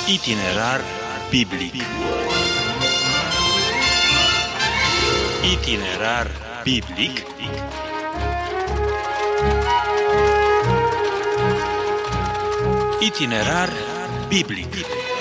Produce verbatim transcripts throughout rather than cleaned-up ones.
Itinerar biblic. Itinerar biblic. Itinerar biblic.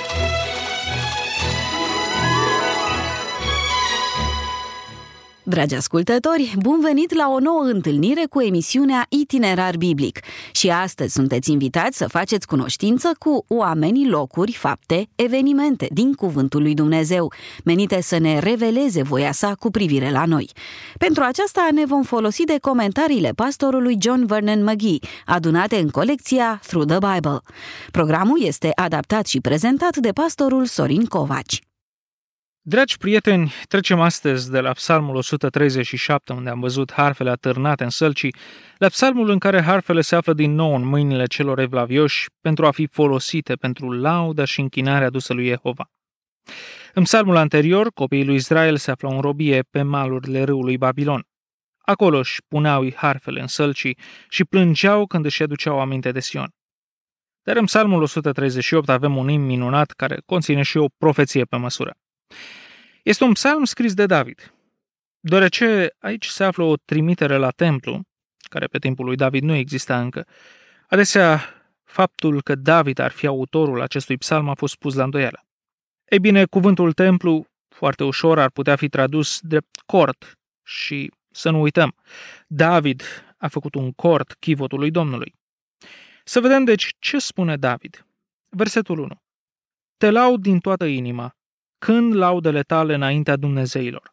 Dragi ascultători, bun venit la o nouă întâlnire cu emisiunea Itinerar Biblic. Și astăzi sunteți invitați să faceți cunoștință cu oamenii, locuri, fapte, evenimente din Cuvântul lui Dumnezeu, menite să ne reveleze voia sa cu privire la noi. Pentru aceasta ne vom folosi de comentariile pastorului John Vernon McGee, adunate în colecția Through the Bible. Programul este adaptat și prezentat de pastorul Sorin Covaci. Dragi prieteni, trecem astăzi de la Psalmul o sută treizeci și șapte, unde am văzut harfele atârnate în sălcii, la Psalmul în care harfele se află din nou în mâinile celor evlavioși pentru a fi folosite pentru lauda și închinarea adusă lui Jehova. În psalmul anterior, copiii lui Israel se aflau în robie pe malurile râului Babilon. Acolo își puneau harfele în sălcii și plângeau când își aduceau aminte de Sion. Dar în Psalmul o sută treizeci și opt avem un imn minunat care conține și o profeție pe măsură. Este un psalm scris de David, deoarece aici se află o trimitere la templu, care pe timpul lui David nu exista încă. Adesea, faptul că David ar fi autorul acestui psalm a fost pus la îndoială. Ei bine, cuvântul templu, foarte ușor, ar putea fi tradus drept cort și să nu uităm, David a făcut un cort chivotului Domnului. Să vedem deci ce spune David. Versetul unu. Te laud din toată inima, când laudele tale înaintea Dumnezeilor.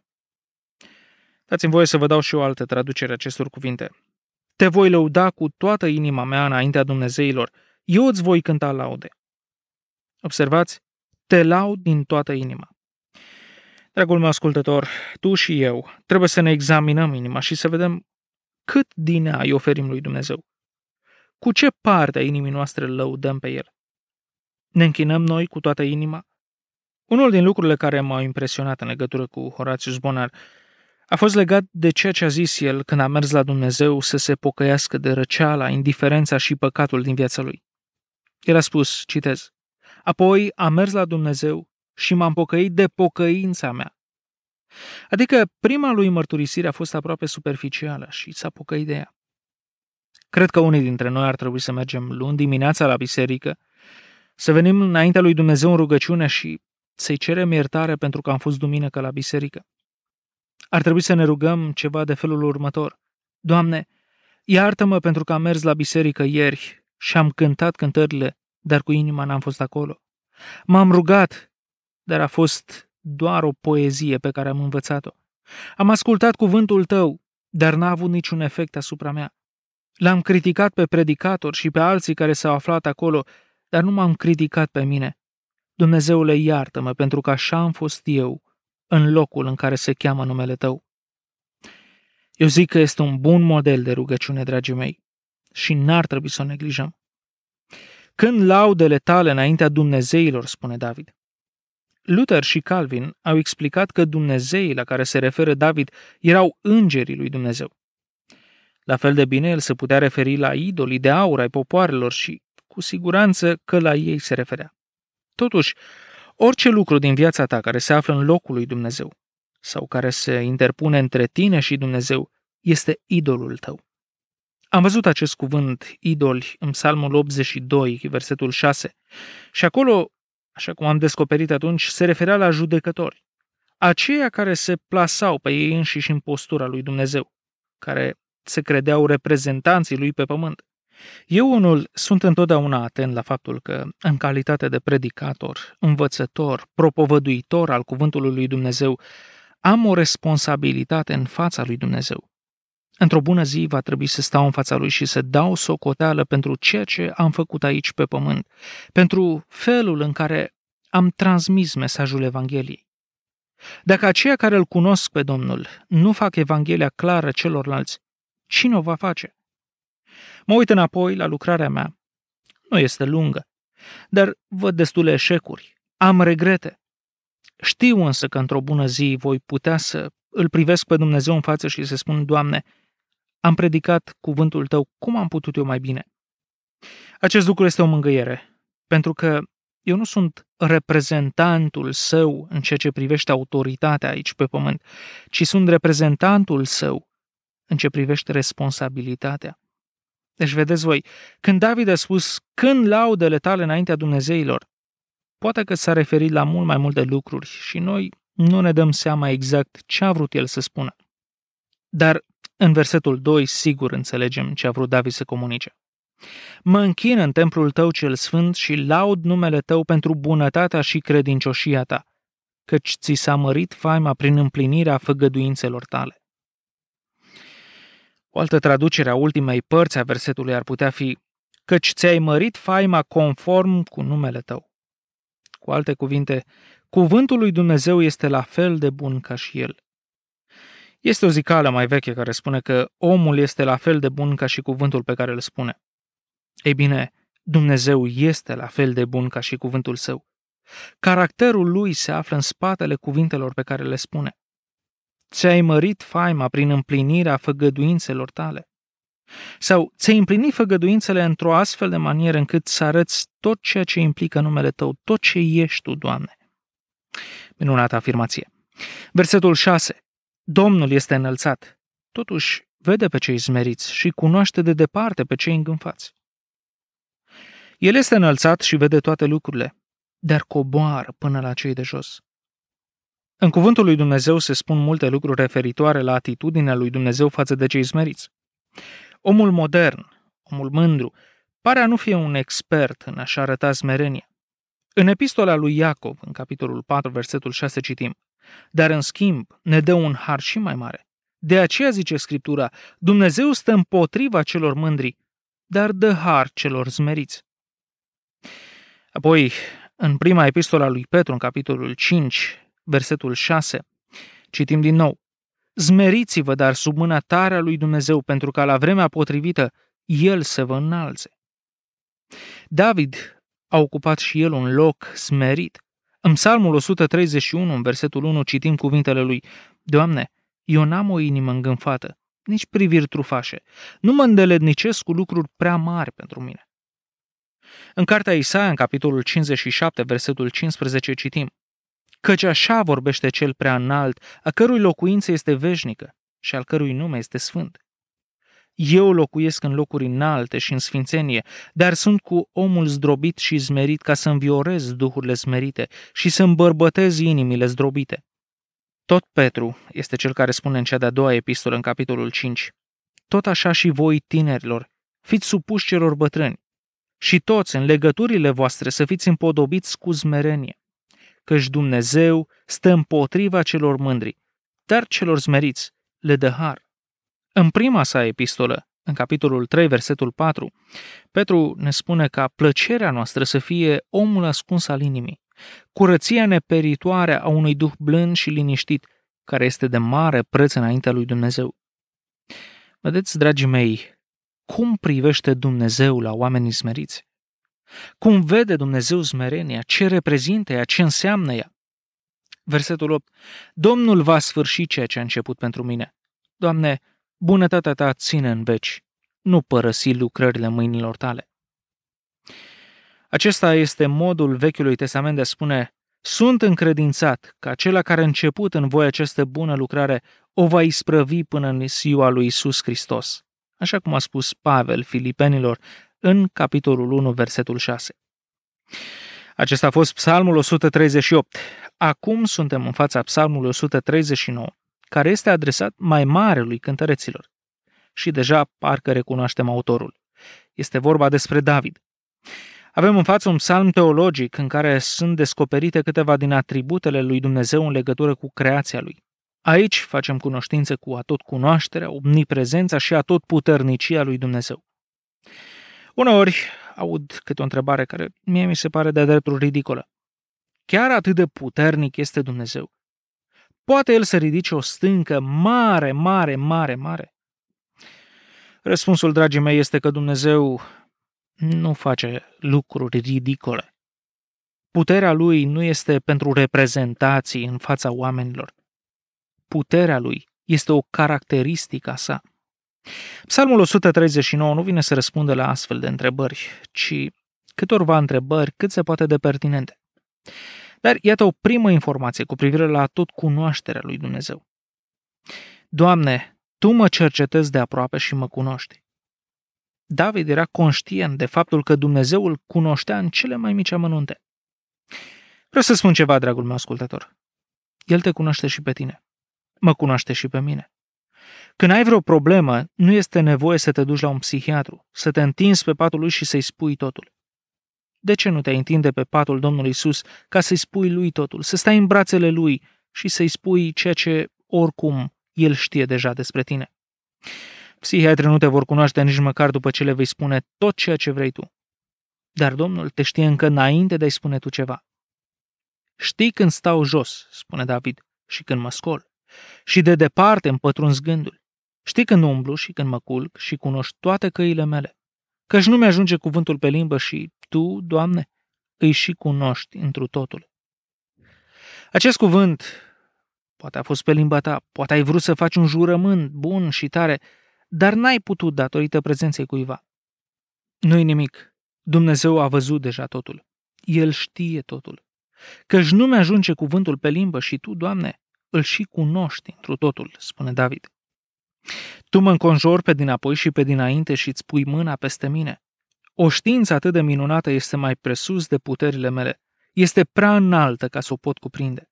Dați-mi voie să vă dau și o altă traducere acestor cuvinte. Te voi lăuda cu toată inima mea înaintea Dumnezeilor, eu îți voi cânta laude. Observați, te laud din toată inima. Dragul meu ascultător, tu și eu trebuie să ne examinăm inima și să vedem cât din ea îi oferim lui Dumnezeu. Cu ce parte a inimii noastre îl lăudăm pe El? Ne închinăm noi cu toată inima? Unul din lucrurile care m-au impresionat în legătură cu Horatius Bonar a fost legat de ceea ce a zis el când a mers la Dumnezeu să se pocăiască de răceala, indiferența și păcatul din viața lui. El a spus, citez, apoi am mers la Dumnezeu și m-am pocăit de pocăința mea. Adică prima lui mărturisire a fost aproape superficială și s-a pocăit de ea. Cred că unii dintre noi ar trebui să mergem luni dimineața la biserică, să venim înaintea lui Dumnezeu în rugăciune și să-i cerem iertare pentru că am fost duminică la biserică. Ar trebui să ne rugăm ceva de felul următor. Doamne, iartă-mă pentru că am mers la biserică ieri și am cântat cântările, dar cu inima n-am fost acolo. M-am rugat, dar a fost doar o poezie pe care am învățat-o. Am ascultat cuvântul Tău, dar n-a avut niciun efect asupra mea. L-am criticat pe predicator și pe alții care s-au aflat acolo, dar nu m-am criticat pe mine. Dumnezeule, iartă-mă, pentru că așa am fost eu, în locul în care se cheamă numele Tău. Eu zic că este un bun model de rugăciune, dragii mei, și n-ar trebui să o neglijăm. Când laudele tale înaintea Dumnezeilor, spune David. Luther și Calvin au explicat că Dumnezeii la care se referă David erau îngerii lui Dumnezeu. La fel de bine, el se putea referi la idolii de aur ai popoarelor și, cu siguranță, că la ei se referea. Totuși, orice lucru din viața ta care se află în locul lui Dumnezeu sau care se interpune între tine și Dumnezeu este idolul tău. Am văzut acest cuvânt, idoli, în Psalmul optzeci și doi, versetul șase, și acolo, așa cum am descoperit atunci, se referea la judecători, aceia care se plasau pe ei înșiși în postura lui Dumnezeu, care se credeau reprezentanții lui pe pământ. Eu unul sunt întotdeauna atent la faptul că, în calitate de predicator, învățător, propovăduitor al cuvântului lui Dumnezeu, am o responsabilitate în fața lui Dumnezeu. Într-o bună zi va trebui să stau în fața lui și să dau socoteală pentru ceea ce am făcut aici pe pământ, pentru felul în care am transmis mesajul Evangheliei. Dacă aceia care îl cunosc pe Domnul nu fac Evanghelia clară celorlalți, cine o va face? Mă uit înapoi la lucrarea mea. Nu este lungă, dar văd destule eșecuri. Am regrete. Știu însă că într-o bună zi voi putea să îl privesc pe Dumnezeu în față și să spun, Doamne, am predicat cuvântul Tău, cum am putut eu mai bine? Acest lucru este o mângâiere, pentru că Eu nu sunt reprezentantul său în ceea ce privește autoritatea aici pe pământ, ci sunt reprezentantul său în ce privește responsabilitatea. Deci vedeți voi, când David a spus, când laudele tale înaintea Dumnezeilor, poate că s-a referit la mult mai multe lucruri și noi nu ne dăm seama exact ce a vrut el să spună. Dar în versetul doi, sigur înțelegem ce a vrut David să comunice. Mă închin în templul tău cel sfânt și laud numele tău pentru bunătatea și credincioșia ta, căci ți s-a mărit faima prin împlinirea făgăduințelor tale. O altă traducere a ultimei părți a versetului ar putea fi, căci ți-ai mărit faima conform cu numele tău. Cu alte cuvinte, cuvântul lui Dumnezeu este la fel de bun ca și el. Este o zicală mai veche care spune că omul este la fel de bun ca și cuvântul pe care îl spune. Ei bine, Dumnezeu este la fel de bun ca și cuvântul său. Caracterul lui se află în spatele cuvintelor pe care le spune. Ți-ai mărit faima prin împlinirea făgăduințelor tale. Sau ți-ai împlinit făgăduințele într-o astfel de manieră încât să arăți tot ceea ce implică numele tău, tot ce ești tu, Doamne. Minunată afirmație. Versetul șase. Domnul este înălțat, totuși vede pe cei smeriți și cunoaște de departe pe cei îngânfați. El este înălțat și vede toate lucrurile, dar coboară până la cei de jos. În cuvântul lui Dumnezeu se spun multe lucruri referitoare la atitudinea lui Dumnezeu față de cei smeriți. Omul modern, omul mândru, pare a nu fi un expert în a-și arăta smerenia. În epistola lui Iacov, în capitolul patru, versetul șase, citim, dar în schimb ne dă un har și mai mare. De aceea zice Scriptura, Dumnezeu stă împotriva celor mândri, dar dă har celor smeriți. Apoi, în prima epistola lui Petru, în capitolul cinci, versetul șase, citim din nou, smeriți-vă, dar sub mâna tare a lui Dumnezeu, pentru ca la vremea potrivită El să vă înalțe. David a ocupat și el un loc smerit. În Psalmul o sută treizeci și unu, în versetul unu, citim cuvintele lui, Doamne, eu n-am o inimă îngânfată, nici priviri trufașe, nu mă îndeletnicesc cu lucruri prea mari pentru mine. În cartea Isaia, în capitolul cincizeci și șapte, versetul cincisprezece, citim, căci așa vorbește cel prea înalt, a cărui locuință este veșnică și al cărui nume este sfânt. Eu locuiesc în locuri înalte și în sfințenie, dar sunt cu omul zdrobit și zmerit ca să înviorez duhurile smerite și să îmbărbătez inimile zdrobite. Tot Petru este cel care spune în cea de-a doua epistolă, în capitolul cinci, tot așa și voi, tinerilor, fiți supuși celor bătrâni și toți în legăturile voastre să fiți împodobiți cu smerenie, căci Dumnezeu stă împotriva celor mândri, dar celor smeriți le dă har. În prima sa epistolă, în capitolul trei, versetul patru, Petru ne spune ca plăcerea noastră să fie omul ascuns al inimii, curăția neperitoare a unui duh blând și liniștit, care este de mare preț înaintea lui Dumnezeu. Vedeți, dragii mei, cum privește Dumnezeu la oamenii smeriți? Cum vede Dumnezeu smerenia? Ce reprezintă ea? Ce înseamnă ea? Versetul opt. Domnul va sfârși ceea ce a început pentru mine. Doamne, bunătatea ta ține în veci, nu părăsi lucrările mâinilor tale. Acesta este modul Vechiului Testament de a spune, sunt încredințat că acela care a început în voi această bună lucrare o va isprăvi până în ziua lui Iisus Hristos, așa cum a spus Pavel Filipenilor în capitolul unu, versetul șase. Acesta a fost Psalmul o sută treizeci și opt. Acum suntem în fața Psalmului o sută treizeci și nouă, care este adresat mai marelui cântăreților. Și deja parcă recunoaștem autorul. Este vorba despre David. Avem în față un psalm teologic în care sunt descoperite câteva din atributele lui Dumnezeu în legătură cu creația lui. Aici facem cunoștință cu atotcunoașterea, omniprezența și atotputernicia lui Dumnezeu. Uneori aud câte o întrebare care mie mi se pare de-a dreptul ridicolă. Chiar atât de puternic este Dumnezeu? Poate El să ridice o stâncă mare, mare, mare, mare? Răspunsul, dragii mei, este că Dumnezeu nu face lucruri ridicole. Puterea Lui nu este pentru reprezentații în fața oamenilor. Puterea Lui este o caracteristică a sa. Psalmul o sută treizeci și nouă nu vine să răspundă la astfel de întrebări, ci câtorva întrebări cât se poate de pertinente. Dar iată o primă informație cu privire la tot cunoașterea lui Dumnezeu. Doamne, Tu mă cercetezi de aproape și mă cunoști. David era conștient de faptul că Dumnezeu îl cunoștea în cele mai mici amănunte. Vreau să spun ceva, dragul meu ascultător. El te cunoaște și pe tine. Mă cunoaște și pe mine. Când ai vreo problemă, nu este nevoie să te duci la un psihiatru, să te întinzi pe patul lui și să-i spui totul. De ce nu te întinde pe patul Domnului Iisus ca să-i spui lui totul, să stai în brațele lui și să-i spui ceea ce oricum el știe deja despre tine? Psihiatrii nu te vor cunoaște nici măcar după ce le vei spune tot ceea ce vrei tu. Dar Domnul te știe încă înainte de a-i spune tu ceva. Știi când stau jos, spune David, și când mă scol, și de departe îmi pătrunzi gândul. Știi când umblu și când mă culc și cunoști toate căile mele. Căci nu mi-ajunge cuvântul pe limbă și Tu, Doamne, îi și cunoști întru totul. Acest cuvânt poate a fost pe limba ta, poate ai vrut să faci un jurământ bun și tare, dar n-ai putut datorită prezenței cuiva. Nu-i nimic. Dumnezeu a văzut deja totul. El știe totul. Căci nu mi-ajunge cuvântul pe limbă și Tu, Doamne, îl și cunoști întru totul, spune David. Tu mă înconjori pe dinapoi și pe dinainte și îți pui mâna peste mine. O știință atât de minunată este mai presus de puterile mele. Este prea înaltă ca să o pot cuprinde.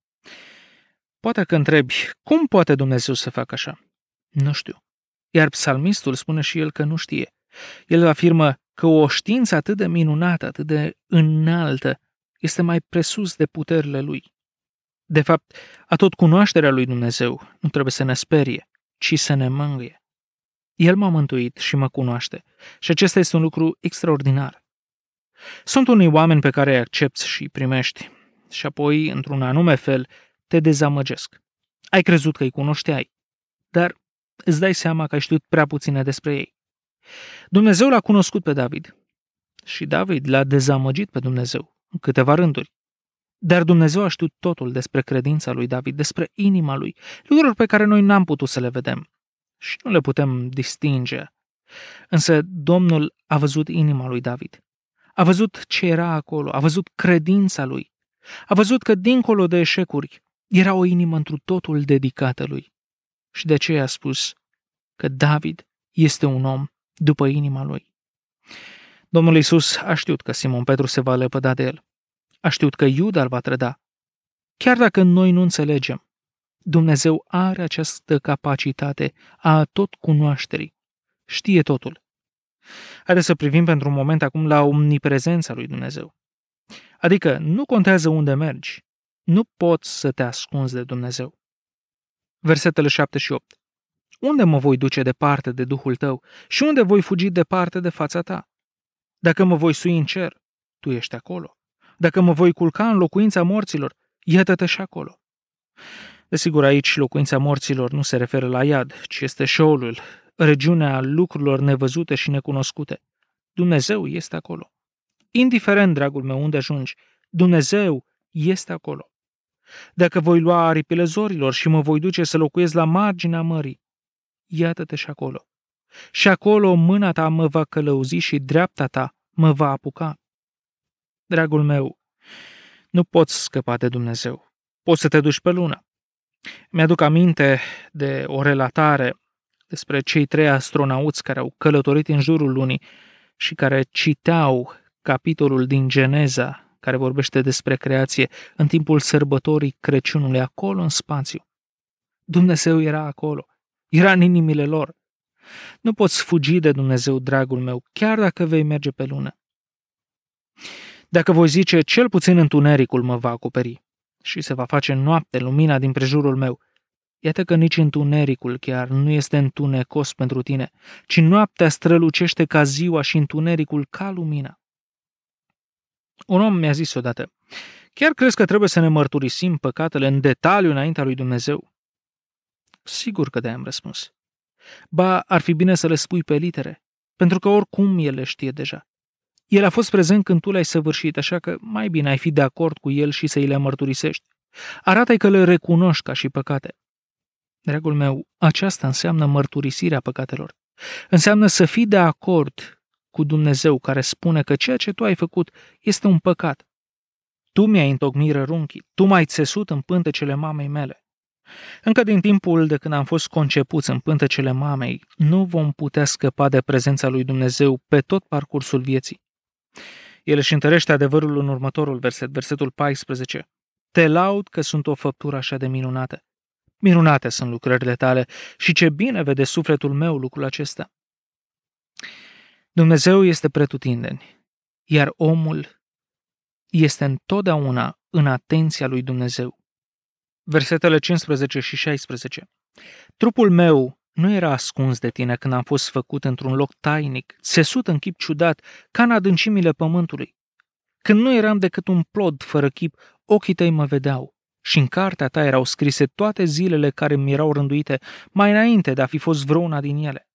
Poate că întrebi, cum poate Dumnezeu să facă așa? Nu știu. Iar psalmistul spune și el că nu știe. El afirmă că o știință atât de minunată, atât de înaltă, este mai presus de puterile lui. De fapt, atot cunoașterea lui Dumnezeu nu trebuie să ne sperie, ci să ne mângâie. El m-a mântuit și mă cunoaște și acesta este un lucru extraordinar. Sunt unii oameni pe care îi accepți și îi primești și apoi, într-un anume fel, te dezamăgesc. Ai crezut că îi cunoșteai, dar îți dai seama că ai știut prea puține despre ei. Dumnezeu l-a cunoscut pe David și David l-a dezamăgit pe Dumnezeu în câteva rânduri. Dar Dumnezeu a știut totul despre credința lui David, despre inima lui, lucruri pe care noi n-am putut să le vedem și nu le putem distinge. Însă Domnul a văzut inima lui David, a văzut ce era acolo, a văzut credința lui, a văzut că dincolo de eșecuri era o inimă întru totul dedicată lui. Și de aceea a spus că David este un om după inima lui. Domnul Iisus a știut că Simon Petru se va lepăda de el. A știut că Iuda îl va trăda. Chiar dacă noi nu înțelegem, Dumnezeu are această capacitate a tot cunoașterii. Știe totul. Haideți să privim pentru un moment acum la omniprezența lui Dumnezeu. Adică nu contează unde mergi, nu poți să te ascunzi de Dumnezeu. Versetele șapte și opt. Unde mă voi duce departe de Duhul tău și unde voi fugi departe de fața ta? Dacă mă voi sui în cer, tu ești acolo. Dacă mă voi culca în locuința morților, iată-te și acolo. Desigur, aici locuința morților nu se referă la iad, ci este șeolul, regiunea lucrurilor nevăzute și necunoscute. Dumnezeu este acolo. Indiferent, dragul meu, unde ajungi, Dumnezeu este acolo. Dacă voi lua aripile zorilor și mă voi duce să locuiesc la marginea mării, iată-te și acolo. Și acolo mâna ta mă va călăuzi și dreapta ta mă va apuca. Dragul meu, nu poți scăpa de Dumnezeu. Poți să te duci pe lună. Mi-aduc aminte de o relatare despre cei trei astronauți care au călătorit în jurul lunii și care citeau capitolul din Geneza, care vorbește despre creație, în timpul sărbătorii Crăciunului, acolo în spațiu. Dumnezeu era acolo, era în inimile lor. Nu poți fugi de Dumnezeu, dragul meu, chiar dacă vei merge pe lună. Dacă voi zice, cel puțin întunericul mă va acoperi și se va face noapte lumina din prejurul meu, iată că nici întunericul chiar nu este întunecos pentru tine, ci noaptea strălucește ca ziua și întunericul ca lumina. Un om mi-a zis odată, chiar crezi că trebuie să ne mărturisim păcatele în detaliu înaintea lui Dumnezeu? Sigur că de-aia am răspuns. Ba, ar fi bine să le spui pe litere, pentru că oricum el le știe deja. El a fost prezent când tu le-ai săvârșit, așa că mai bine ai fi de acord cu el și să-i le mărturisești. Arată-i că le recunoști ca și păcate. Dragul meu, aceasta înseamnă mărturisirea păcatelor. Înseamnă să fii de acord cu Dumnezeu, care spune că ceea ce tu ai făcut este un păcat. Tu mi-ai întocmit rărunchii, tu m-ai țesut în pântecele mamei mele. Încă din timpul de când am fost concepuți în pântecele mamei, nu vom putea scăpa de prezența lui Dumnezeu pe tot parcursul vieții. El își întărește adevărul în următorul verset, versetul paisprezece. Te laud că sunt o făptură așa de minunată. Minunate sunt lucrările tale și ce bine vede sufletul meu lucrul acesta. Dumnezeu este pretutindeni, iar omul este întotdeauna în atenția lui Dumnezeu. Versetele cincisprezece și șaisprezece. Trupul meu nu era ascuns de tine când am fost făcut într-un loc tainic, țesut în chip ciudat, ca în adâncimile pământului. Când nu eram decât un plod fără chip, ochii tăi mă vedeau și în cartea ta erau scrise toate zilele care mi erau rânduite mai înainte de a fi fost vreuna din ele.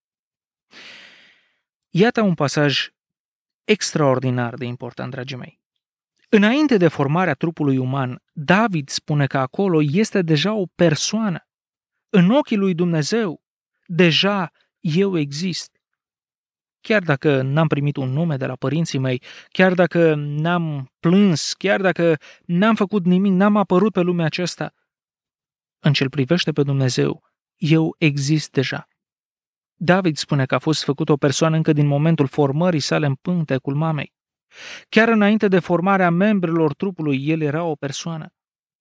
Iată un pasaj extraordinar de important, dragii mei. Înainte de formarea trupului uman, David spune că acolo este deja o persoană. În ochii lui Dumnezeu, deja eu exist. Chiar dacă n-am primit un nume de la părinții mei, chiar dacă n-am plâns, chiar dacă n-am făcut nimic, n-am apărut pe lumea aceasta, în ce-l privește pe Dumnezeu, eu exist deja. David spune că a fost făcut o persoană încă din momentul formării sale în pântecul mamei. Chiar înainte de formarea membrilor trupului, el era o persoană.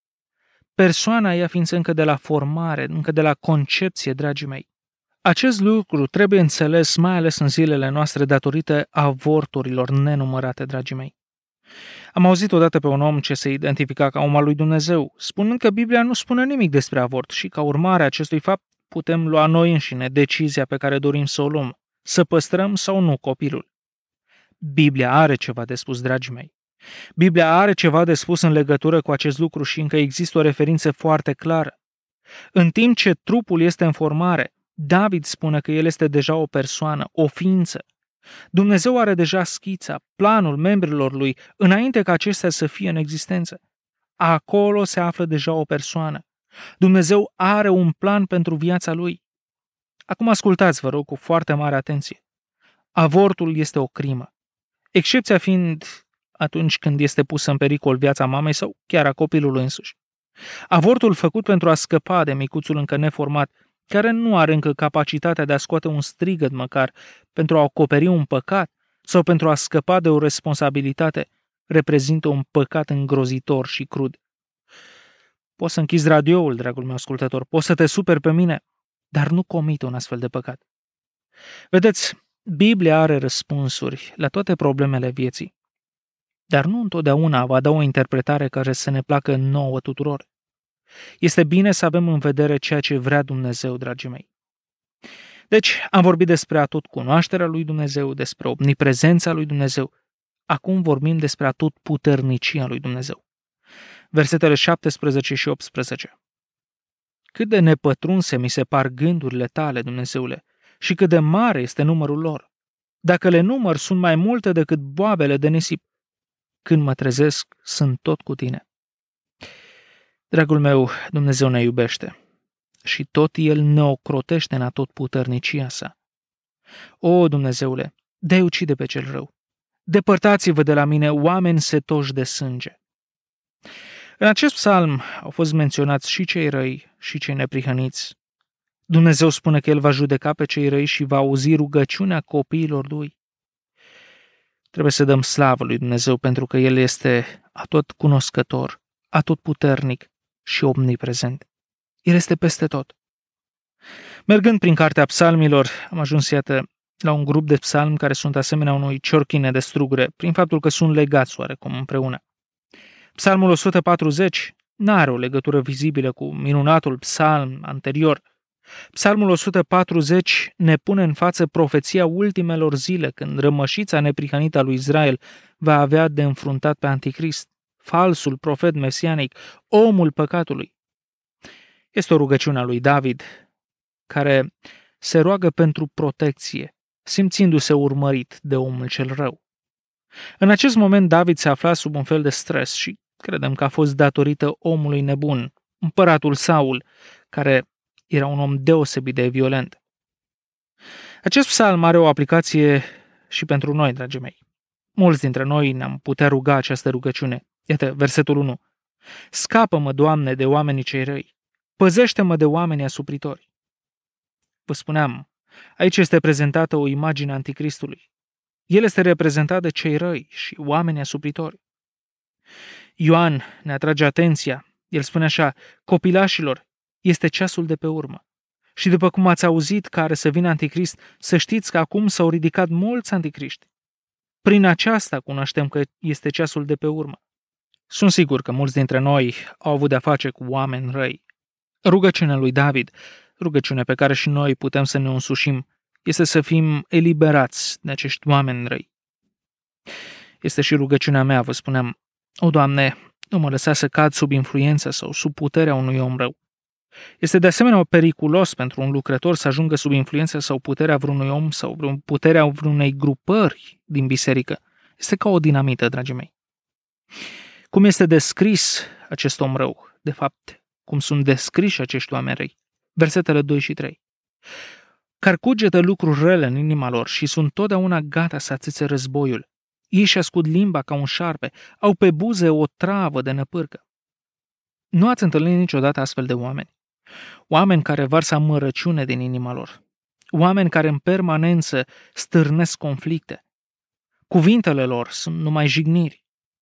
Persoana ea fiind încă de la formare, încă de la concepție, dragii mei. Acest lucru trebuie înțeles mai ales în zilele noastre datorită avorturilor nenumărate, dragii mei. Am auzit odată pe un om ce se identifica ca om al lui Dumnezeu, spunând că Biblia nu spune nimic despre avort și ca urmare a acestui fapt putem lua noi înșine decizia pe care dorim să o luăm, să păstrăm sau nu copilul. Biblia are ceva de spus, dragii mei. Biblia are ceva de spus în legătură cu acest lucru și încă există o referință foarte clară. În timp ce trupul este în formare, David spune că el este deja o persoană, o ființă. Dumnezeu are deja schița, planul membrilor lui, înainte ca acestea să fie în existență. Acolo se află deja o persoană. Dumnezeu are un plan pentru viața lui. Acum ascultați, vă rog, cu foarte mare atenție. Avortul este o crimă. Excepția fiind atunci când este pusă în pericol viața mamei sau chiar a copilului însuși. Avortul făcut pentru a scăpa de micuțul încă neformat, care nu are încă capacitatea de a scoate un strigăt măcar pentru a acoperi un păcat sau pentru a scăpa de o responsabilitate, reprezintă un păcat îngrozitor și crud. Poți să închizi radioul, dragul meu ascultător, poți să te superi pe mine, dar nu comite un astfel de păcat. Vedeți, Biblia are răspunsuri la toate problemele vieții, dar nu întotdeauna va da o interpretare care să ne placă nouă tuturor. Este bine să avem în vedere ceea ce vrea Dumnezeu, dragii mei. Deci, am vorbit despre atot cunoașterea lui Dumnezeu, despre omniprezența lui Dumnezeu. Acum vorbim despre atot puternicia lui Dumnezeu. Versetele șaptesprezece și optsprezece. Cât de nepătrunse mi se par gândurile tale, Dumnezeule, și cât de mare este numărul lor. Dacă le număr, sunt mai multe decât boabele de nisip. Când mă trezesc, sunt tot cu tine. Dragul meu, Dumnezeu ne iubește și tot El ne ocrotește în atot puternicia sa. O, Dumnezeule, de-ai ucide pe cel rău. Depărtați-vă de la mine, oameni setoși de sânge. În acest psalm au fost menționați și cei răi și cei neprihăniți. Dumnezeu spune că El va judeca pe cei răi și va auzi rugăciunea copiilor Lui. Trebuie să dăm slavă lui Dumnezeu pentru că El este atot cunoscător, atot puternic și omniprezent. El este peste tot. Mergând prin cartea psalmilor, am ajuns, iată, la un grup de psalmi care sunt asemenea unui ciorchine de strugure, prin faptul că sunt legați oarecum împreună. Psalmul o sută patruzeci n-are o legătură vizibilă cu minunatul psalm anterior. Psalmul o sută patruzeci ne pune în față profeția ultimelor zile, când rămășița neprihănită a lui Israel va avea de înfruntat pe Anticrist, falsul profet mesianic, omul păcatului. Este o rugăciune a lui David, care se roagă pentru protecție, simțindu-se urmărit de omul cel rău. În acest moment David se afla sub un fel de stres și credem că a fost datorită omului nebun, împăratul Saul, care era un om deosebit de violent. Acest psalm are o aplicație și pentru noi, dragii mei. Mulți dintre noi ne-am putea ruga această rugăciune. Iată, versetul unu. Scapă-mă, Doamne, de oamenii cei răi. Păzește-mă de oamenii asupritori. Vă spuneam, aici este prezentată o imagine a Anticristului. El este reprezentat de cei răi și oamenii asupritori. Ioan ne atrage atenția. El spune așa, copilașilor, este ceasul de pe urmă. Și după cum ați auzit că are să vină Anticrist, să știți că acum s-au ridicat mulți anticriști. Prin aceasta cunoaștem că este ceasul de pe urmă. Sunt sigur că mulți dintre noi au avut de-a face cu oameni răi. Rugăciunea lui David, rugăciune pe care și noi putem să ne însușim, este să fim eliberați de acești oameni răi. Este și rugăciunea mea, vă spuneam, o, Doamne, nu mă lăsa să cad sub influența sau sub puterea unui om rău. Este de asemenea periculos pentru un lucrător să ajungă sub influența sau puterea vreunui om sau puterea vreunei grupări din biserică. Este ca o dinamită, dragii mei. Cum este descris acest om rău? De fapt, cum sunt descriși acești oameni răi? Versetele doi și trei. Care cugetă lucruri rele în inima lor și sunt totdeauna gata să atâțe războiul. Ei și ascund limba ca un șarpe, au pe buze o travă de năpârcă. Nu ați întâlnit niciodată astfel de oameni? Oameni care varsă amărăciune din inima lor. Oameni care în permanență stârnesc conflicte. Cuvintele lor sunt numai jigniri.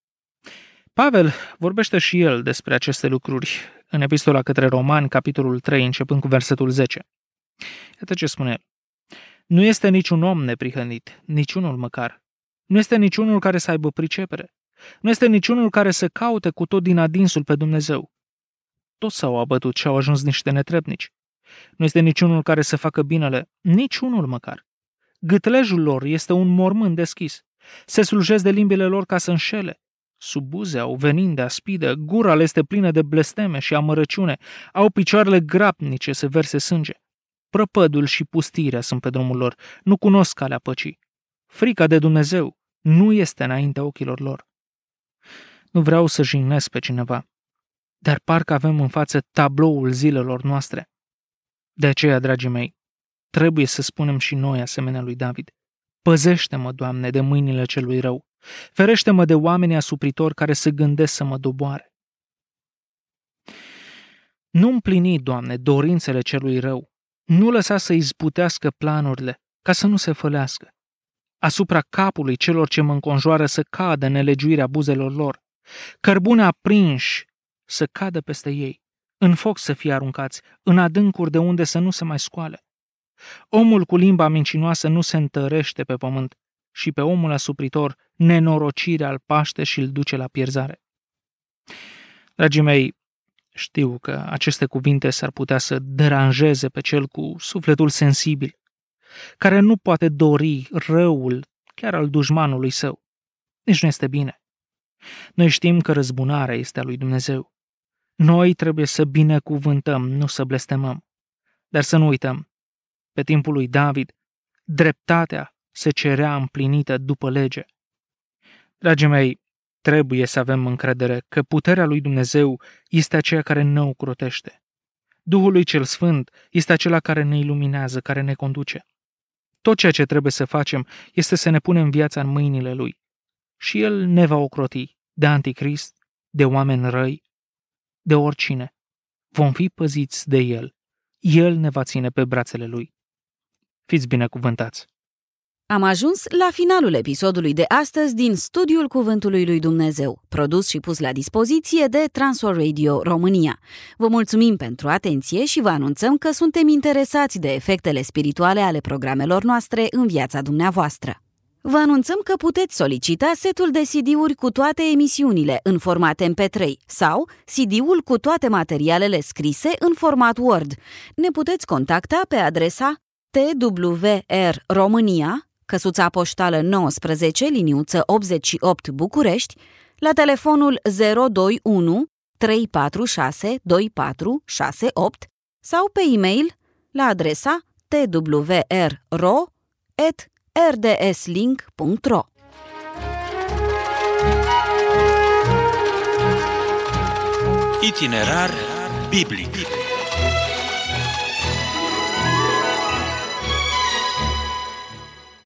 Pavel vorbește și el despre aceste lucruri în epistola către Romani, capitolul trei, începând cu versetul zece. Iată ce spune el. Nu este niciun om neprihănit, niciunul măcar. Nu este niciunul care să aibă pricepere. Nu este niciunul care să caute cu tot din adinsul pe Dumnezeu. Toți s-au abătut și au ajuns niște netrebnici. Nu este niciunul care să facă binele, niciunul măcar. Gâtlejul lor este un mormânt deschis. Se slujesc de limbile lor ca să înșele. Sub buze au venind de aspidă, gura le este plină de blesteme și amărăciune, au picioarele grabnice să verse sânge. Prăpădul și pustirea sunt pe drumul lor, nu cunosc calea păcii. Frica de Dumnezeu nu este înaintea ochilor lor. Nu vreau să jignesc pe cineva, dar parcă avem în față tabloul zilelor noastre. De aceea, dragii mei, trebuie să spunem și noi asemenea lui David. Păzește-mă, Doamne, de mâinile celui rău. Ferește-mă de oamenii asupritori care se gândesc să mă doboare. Nu împlini, Doamne, dorințele celui rău. Nu lăsa să izbutească planurile, ca să nu se fălească. Asupra capului celor ce mă înconjoară să cadă nelegiuirea buzelor lor. Cărbune aprinși să cadă peste ei. În foc să fie aruncați, în adâncuri de unde să nu se mai scoale. Omul cu limba mincinoasă nu se întărește pe pământ și pe omul asupritor nenorocirea îl paște și îl duce la pierzare. Dragii mei, știu că aceste cuvinte s-ar putea să deranjeze pe cel cu sufletul sensibil, care nu poate dori răul chiar al dușmanului său. Nici nu este bine. Noi știm că răzbunarea este a lui Dumnezeu. Noi trebuie să binecuvântăm, nu să blestemăm. Dar să nu uităm, pe timpul lui David, dreptatea se cerea împlinită după lege. Dragii mei, trebuie să avem încredere că puterea lui Dumnezeu este aceea care ne ocrotește. Duhul lui cel Sfânt este acela care ne iluminează, care ne conduce. Tot ceea ce trebuie să facem este să ne punem viața în mâinile lui. Și el ne va ocroti de anticrist, de oameni răi, de oricine. Vom fi păziți de el. El ne va ține pe brațele lui. Fiți binecuvântați! Am ajuns la finalul episodului de astăzi din Studiul Cuvântului lui Dumnezeu, produs și pus la dispoziție de Transworld Radio România. Vă mulțumim pentru atenție și vă anunțăm că suntem interesați de efectele spirituale ale programelor noastre în viața dumneavoastră. Vă anunțăm că puteți solicita setul de C D-uri cu toate emisiunile în format M P trei sau C D-ul cu toate materialele scrise în format Word. Ne puteți contacta pe adresa T W R România, căsuța poștală nouăsprezece, liniuță optzeci și opt București, la telefonul zero doi unu trei patru șase doi patru șase opt sau pe e-mail la adresa t w r ro at r d s link punct r o. Itinerar biblic.